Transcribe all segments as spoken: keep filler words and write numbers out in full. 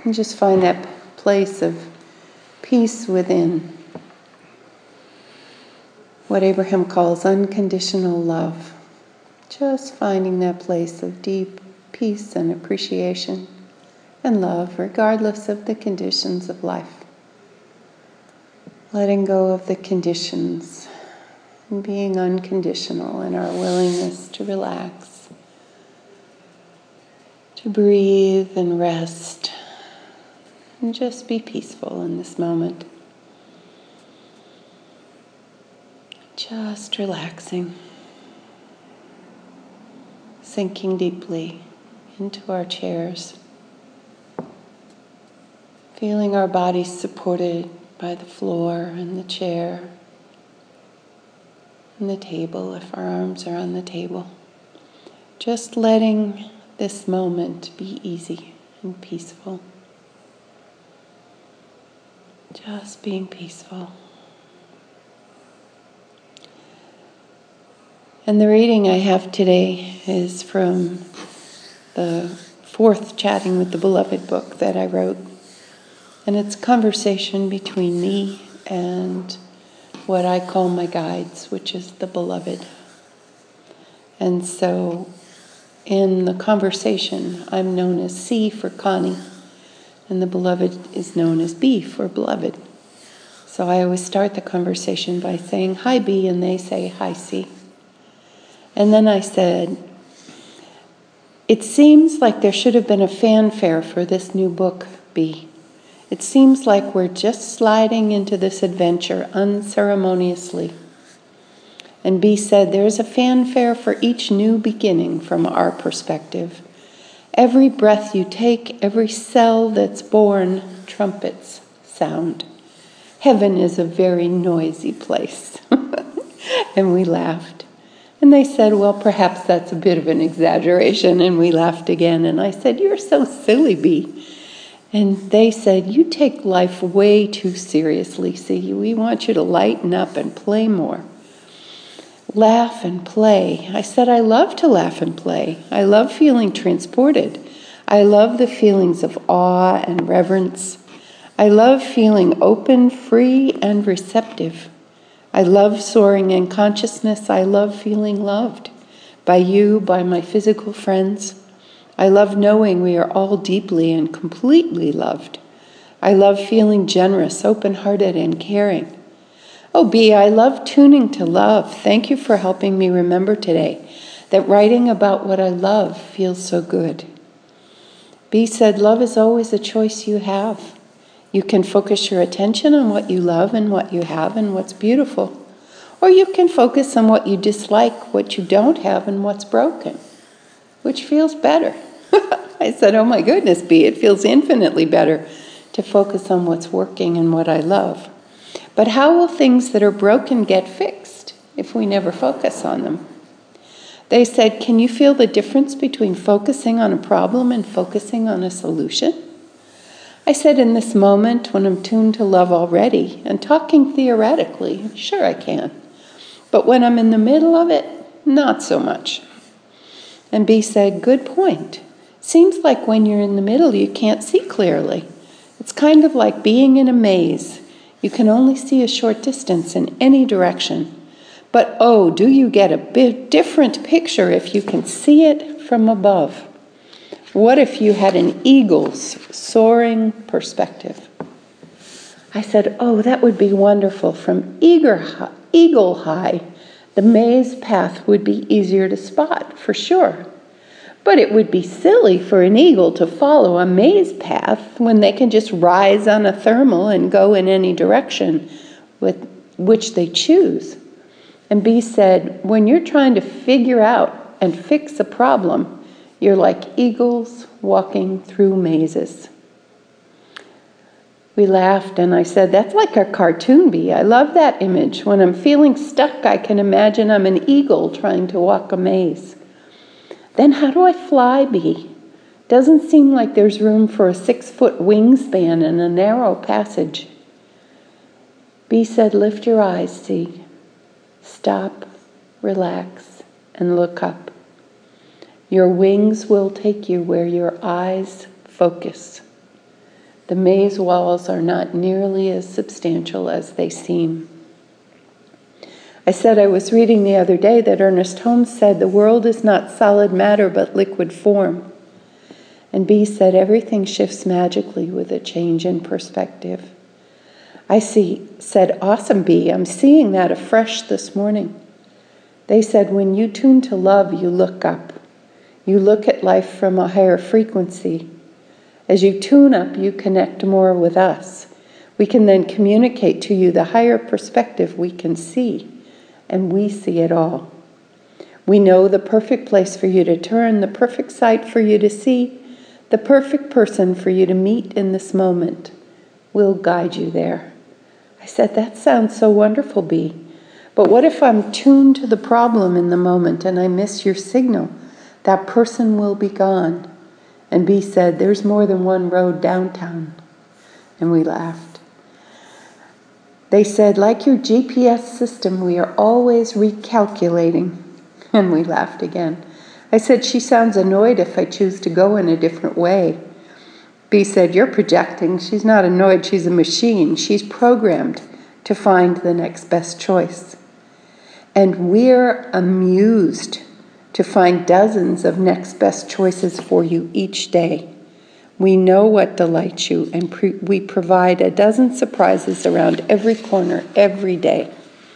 And just find that place of peace within. What Abraham calls unconditional love. Just finding that place of deep peace and appreciation and love, regardless of the conditions of life. Letting go of the conditions and being unconditional in our willingness to relax, to breathe and rest, and just be peaceful in this moment. Just relaxing, sinking deeply into our chairs, feeling our bodies supported by the floor and the chair and the table if our arms are on the table. Just letting this moment be easy and peaceful. Just being peaceful. And the reading I have today is from the fourth Chatting with the Beloved book that I wrote. And it's a conversation between me and what I call my guides, which is the Beloved. And so in the conversation, I'm known as C for Connie, and the Beloved is known as B for Beloved. So I always start the conversation by saying, "Hi, B," and they say, "Hi, C." And then I said, "It seems like there should have been a fanfare for this new book, B. It seems like we're just sliding into this adventure unceremoniously." And B said, "There's a fanfare for each new beginning from our perspective. Every breath you take, every cell that's born, trumpets sound. Heaven is a very noisy place." And we laughed. And they said, "Well, perhaps that's a bit of an exaggeration." And we laughed again. And I said, "You're so silly, B." And they said, "You take life way too seriously, C. We want you to lighten up and play more. Laugh and play." I said, "I love to laugh and play. I love feeling transported. I love the feelings of awe and reverence. I love feeling open, free, and receptive. I love soaring in consciousness. I love feeling loved by you, by my physical friends. I love knowing we are all deeply and completely loved. I love feeling generous, open-hearted, and caring. Oh, B, I love tuning to love. Thank you for helping me remember today that writing about what I love feels so good." B said, "Love is always a choice you have. You can focus your attention on what you love and what you have and what's beautiful. Or you can focus on what you dislike, what you don't have, and what's broken. Which feels better?" I said, "Oh my goodness, B, it feels infinitely better to focus on what's working and what I love. But how will things that are broken get fixed if we never focus on them?" They said, "Can you feel the difference between focusing on a problem and focusing on a solution?" I said, "In this moment, when I'm tuned to love already and talking theoretically, sure I can. But when I'm in the middle of it, not so much." And B said, "Good point. Seems like when you're in the middle, you can't see clearly. It's kind of like being in a maze. You can only see a short distance in any direction. But oh, do you get a bit different picture if you can see it from above? What if you had an eagle's soaring perspective?" I said, "Oh, that would be wonderful. From eagle high, the maze path would be easier to spot, for sure. But it would be silly for an eagle to follow a maze path when they can just rise on a thermal and go in any direction with which they choose." And B said, "When you're trying to figure out and fix a problem, you're like eagles walking through mazes." We laughed, and I said, "That's like a cartoon, B. I love that image. When I'm feeling stuck, I can imagine I'm an eagle trying to walk a maze." "Then how do I fly, B? Doesn't seem like there's room for a six-foot wingspan in a narrow passage." B said, "Lift your eyes, C. Stop, relax, and look up. Your wings will take you where your eyes focus. The maze walls are not nearly as substantial as they seem. I said I was reading the other day that Ernest Holmes said the world is not solid matter but liquid form. And B said everything shifts magically with a change in perspective. I see, said, awesome, B, I'm seeing that afresh this morning. They said when you tune to love, you look up. You look at life from a higher frequency. As you tune up, you connect more with us. We can then communicate to you the higher perspective we can see, and we see it all. We know the perfect place for you to turn, the perfect sight for you to see, the perfect person for you to meet in this moment. We'll guide you there. I said, that sounds so wonderful, B. But what if I'm tuned to the problem in the moment and I miss your signal? That person will be gone. And B said, there's more than one road downtown. And we laughed. They said, like your G P S system, we are always recalculating. And we laughed again. I said, she sounds annoyed if I choose to go in a different way. B said, you're projecting. She's not annoyed, she's a machine. She's programmed to find the next best choice. And we're amused to find dozens of next best choices for you each day. We know what delights you, and pre- we provide a dozen surprises around every corner, every day.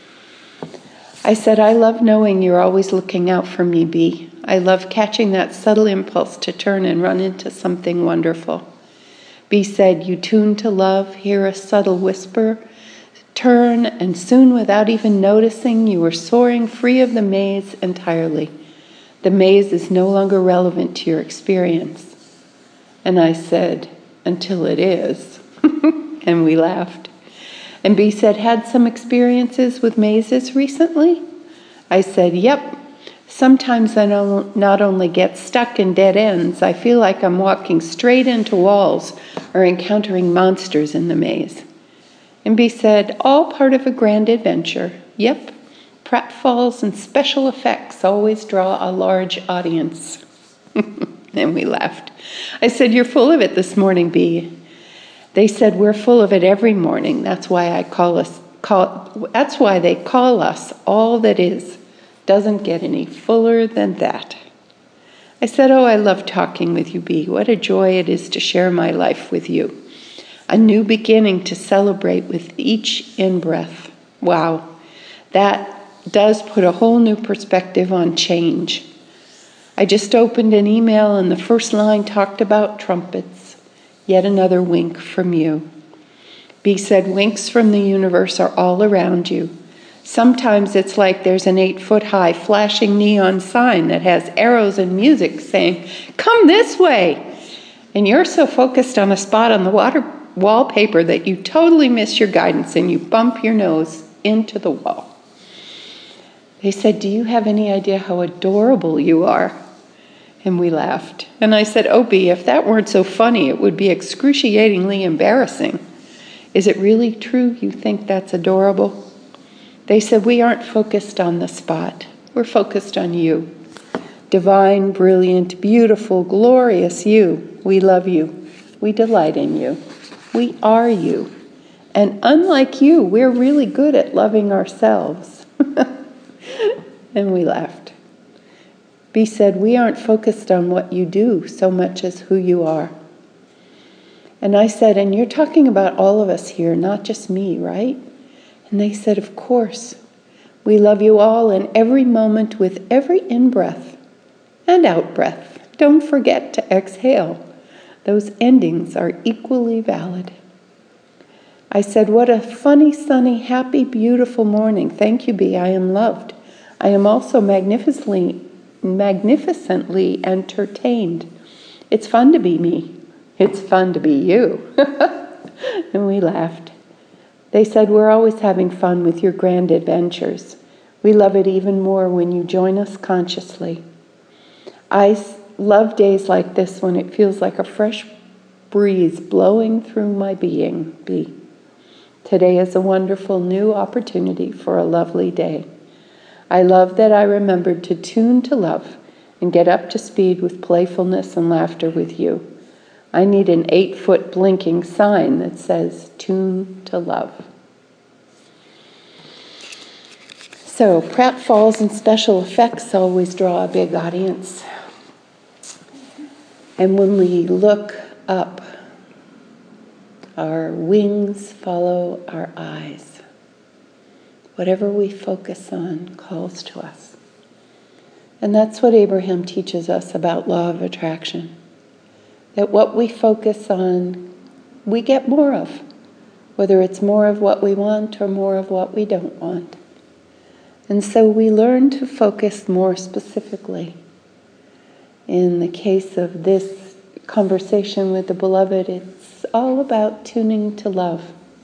I said, I love knowing you're always looking out for me, B. I love catching that subtle impulse to turn and run into something wonderful. B said, you tune to love, hear a subtle whisper, turn, and soon, without even noticing, you are soaring free of the maze entirely. The maze is no longer relevant to your experience. And I said, until it is. And we laughed. And B said, had some experiences with mazes recently? I said, yep. Sometimes I not only get stuck in dead ends, I feel like I'm walking straight into walls or encountering monsters in the maze. And B said, all part of a grand adventure. Yep. Pratfalls and special effects always draw a large audience. And we laughed. I said, you're full of it this morning, B. They said, we're full of it every morning. That's why I call us, call, that's why they call us all that is. Doesn't get any fuller than that. I said, oh, I love talking with you, B. What a joy it is to share my life with you. A new beginning to celebrate with each in-breath. Wow, that does put a whole new perspective on change. I just opened an email and the first line talked about trumpets. Yet another wink from you. B said, winks from the universe are all around you. Sometimes it's like there's an eight-foot-high flashing neon sign that has arrows and music saying, come this way. And you're so focused on a spot on the water wallpaper that you totally miss your guidance and you bump your nose into the wall. They said, do you have any idea how adorable you are? And we laughed. And I said, oh, B, if that weren't so funny, it would be excruciatingly embarrassing. Is it really true you think that's adorable? They said, we aren't focused on the spot. We're focused on you. Divine, brilliant, beautiful, glorious you. We love you. We delight in you. We are you. And unlike you, we're really good at loving ourselves. And we laughed. B said, we aren't focused on what you do so much as who you are. And I said, and you're talking about all of us here, not just me, right? And they said, of course. We love you all in every moment with every in-breath and out-breath. Don't forget to exhale. Those endings are equally valid. I said, what a funny, sunny, happy, beautiful morning. Thank you, B. I am loved. I am also magnificently magnificently entertained. It's fun to be me. It's fun to be you. And we laughed. They said, we're always having fun with your grand adventures. We love it even more when you join us consciously. I love days like this when it feels like a fresh breeze blowing through my being. B. Today is a wonderful new opportunity for a lovely day. I love that I remembered to tune to love and get up to speed with playfulness and laughter with you. I need an eight-foot blinking sign that says, "Tune to love." So, pratfalls and special effects always draw a big audience. And when we look up, our wings follow our eyes. Whatever we focus on calls to us. And that's what Abraham teaches us about law of attraction. That what we focus on, we get more of. Whether it's more of what we want or more of what we don't want. And so we learn to focus more specifically. In the case of this conversation with the beloved, it's all about tuning to love.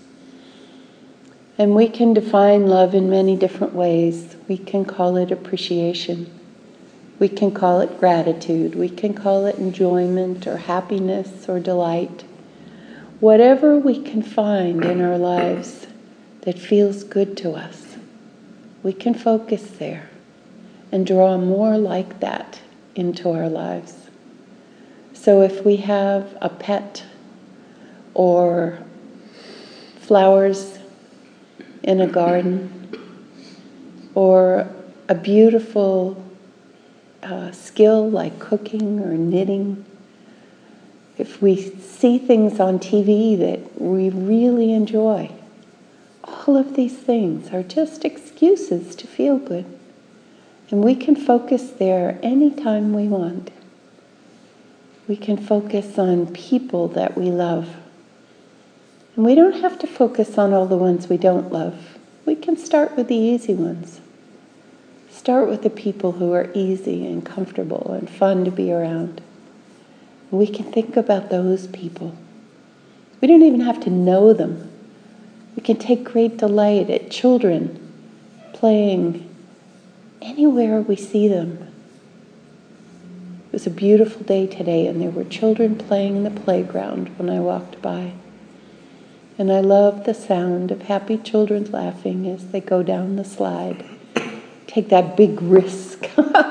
And we can define love in many different ways. We can call it appreciation. We can call it gratitude. We can call it enjoyment or happiness or delight. Whatever we can find in our lives that feels good to us, we can focus there and draw more like that into our lives. So if we have a pet or flowers in a garden or a beautiful uh, skill like cooking or knitting, if we see things on T V that we really enjoy, all of these things are just excuses to feel good. And we can focus there anytime we want. We can focus on people that we love. And we don't have to focus on all the ones we don't love. We can start with the easy ones. Start with the people who are easy and comfortable and fun to be around. And we can think about those people. We don't even have to know them. We can take great delight at children playing anywhere we see them. It was a beautiful day today, and there were children playing in the playground when I walked by. And I love the sound of happy children laughing as they go down the slide. Take that big risk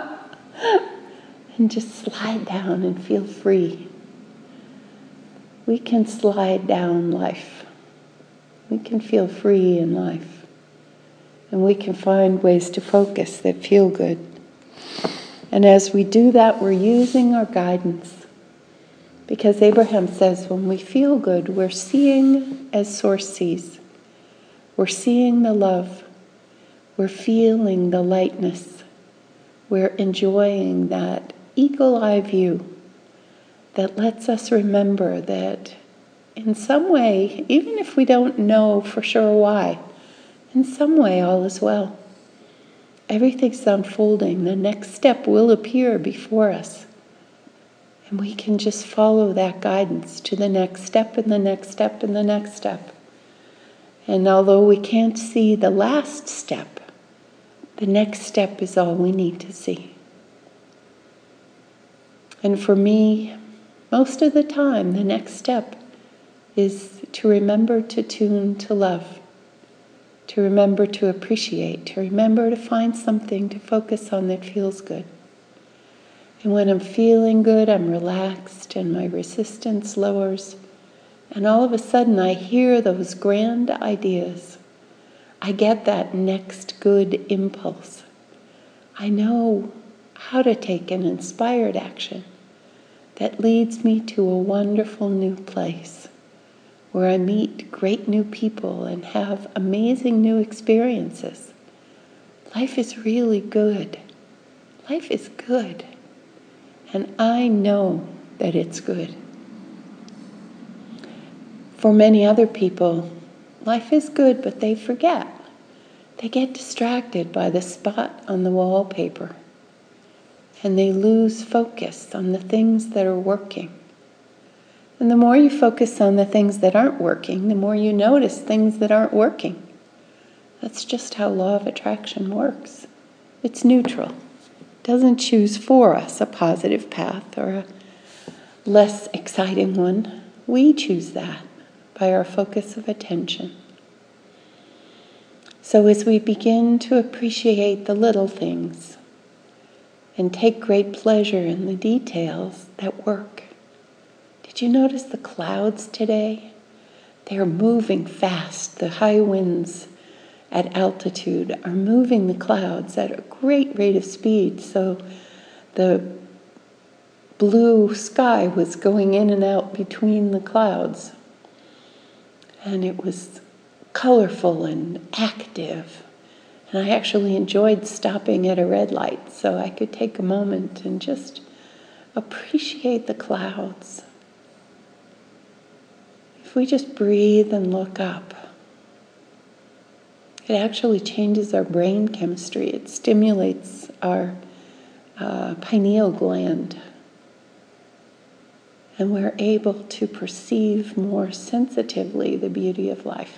and just slide down and feel free. We can slide down life. We can feel free in life. And we can find ways to focus that feel good. And as we do that, we're using our guidance. Because Abraham says when we feel good, we're seeing as Source sees. We're seeing the love. We're feeling the lightness. We're enjoying that eagle-eye view that lets us remember that in some way, even if we don't know for sure why, in some way all is well. Everything's unfolding. The next step will appear before us. And we can just follow that guidance to the next step and the next step and the next step. And although we can't see the last step, the next step is all we need to see. And for me, most of the time, the next step is to remember to tune to love. To remember to appreciate, to remember to find something to focus on that feels good. And when I'm feeling good, I'm relaxed and my resistance lowers. And all of a sudden I hear those grand ideas. I get that next good impulse. I know how to take an inspired action that leads me to a wonderful new place, where I meet great new people and have amazing new experiences. Life is really good. Life is good. And I know that it's good. For many other people, life is good, but they forget. They get distracted by the spot on the wallpaper. And they lose focus on the things that are working. And the more you focus on the things that aren't working, the more you notice things that aren't working. That's just how law of attraction works. It's neutral. It doesn't choose for us a positive path or a less exciting one. We choose that by our focus of attention. So as we begin to appreciate the little things and take great pleasure in the details that work, did Did you notice the clouds today? They're moving fast. The high winds at altitude are moving the clouds at a great rate of speed. So the blue sky was going in and out between the clouds. And it was colorful and active. And I actually enjoyed stopping at a red light so I could take a moment and just appreciate the clouds. If we just breathe and look up, it actually changes our brain chemistry. It stimulates our uh, pineal gland. And we're able to perceive more sensitively the beauty of life.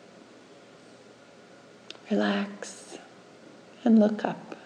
Relax and look up.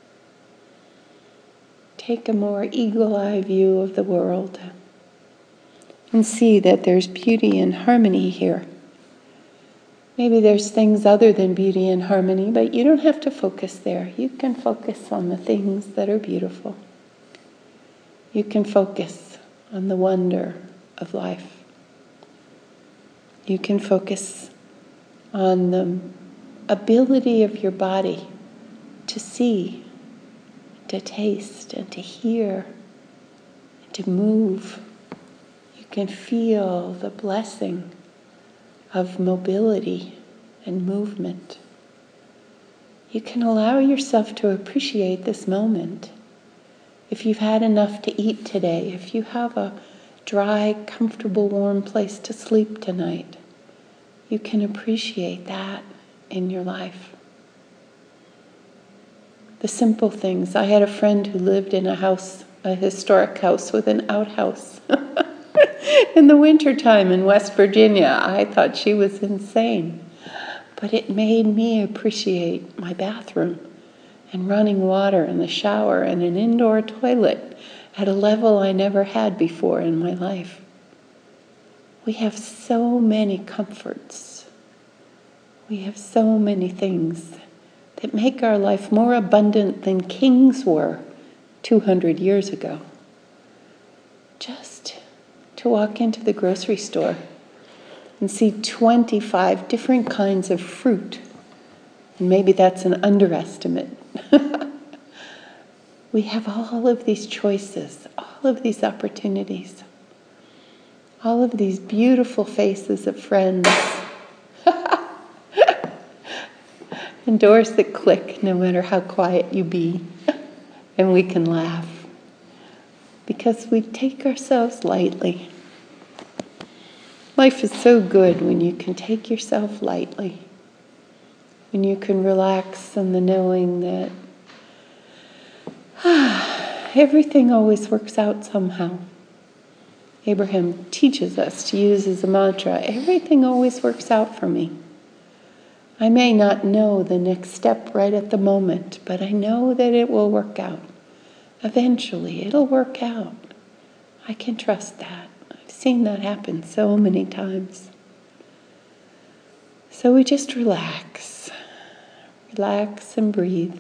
Take a more eagle-eye view of the world and see that there's beauty and harmony here. Maybe there's things other than beauty and harmony, but you don't have to focus there. You can focus on the things that are beautiful. You can focus on the wonder of life. You can focus on the ability of your body to see, to taste, and to hear, and to move. You can feel the blessing of mobility and movement. You can allow yourself to appreciate this moment. If you've had enough to eat today, if you have a dry, comfortable, warm place to sleep tonight, you can appreciate that in your life. The simple things. I had a friend who lived in a house, a historic house with an outhouse. In the wintertime in West Virginia, I thought she was insane. But it made me appreciate my bathroom and running water and the shower and an indoor toilet at a level I never had before in my life. We have so many comforts. We have so many things that make our life more abundant than kings were two hundred years ago. Just to walk into the grocery store and see twenty-five different kinds of fruit. And maybe that's an underestimate. We have all of these choices, all of these opportunities, all of these beautiful faces of friends, and doors that click no matter how quiet you be, and we can laugh because we take ourselves lightly. Life is so good when you can take yourself lightly, when you can relax in the knowing that ah, everything always works out somehow. Abraham teaches us to use as a mantra, everything always works out for me. I may not know the next step right at the moment, but I know that it will work out. Eventually, it'll work out. I can trust that. I've seen that happen so many times. So we just relax. Relax and breathe.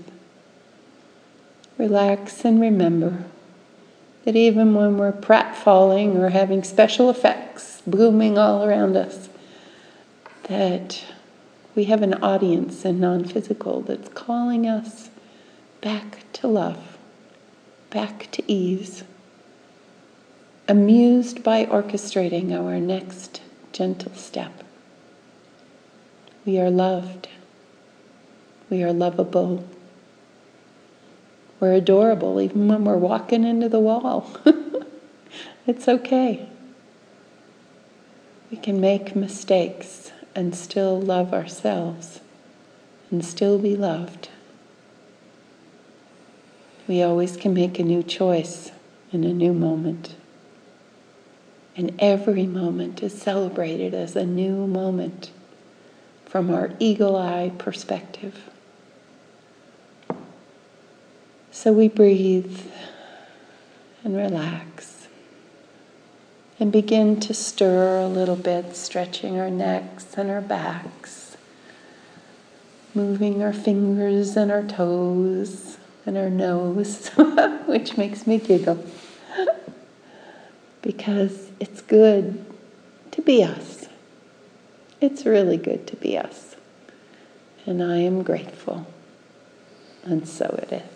Relax and remember that even when we're pratfalling or having special effects blooming all around us, that we have an audience in non-physical that's calling us back to love, back to ease, amused by orchestrating our next gentle step. We are loved. We are lovable. We're adorable even when we're walking into the wall. It's okay. We can make mistakes and still love ourselves and still be loved. We always can make a new choice in a new moment. And every moment is celebrated as a new moment from our eagle-eye perspective. So we breathe and relax and begin to stir a little bit, stretching our necks and our backs, moving our fingers and our toes and our nose, which makes me giggle. because it's good to be us. It's really good to be us. And I am grateful. And so it is.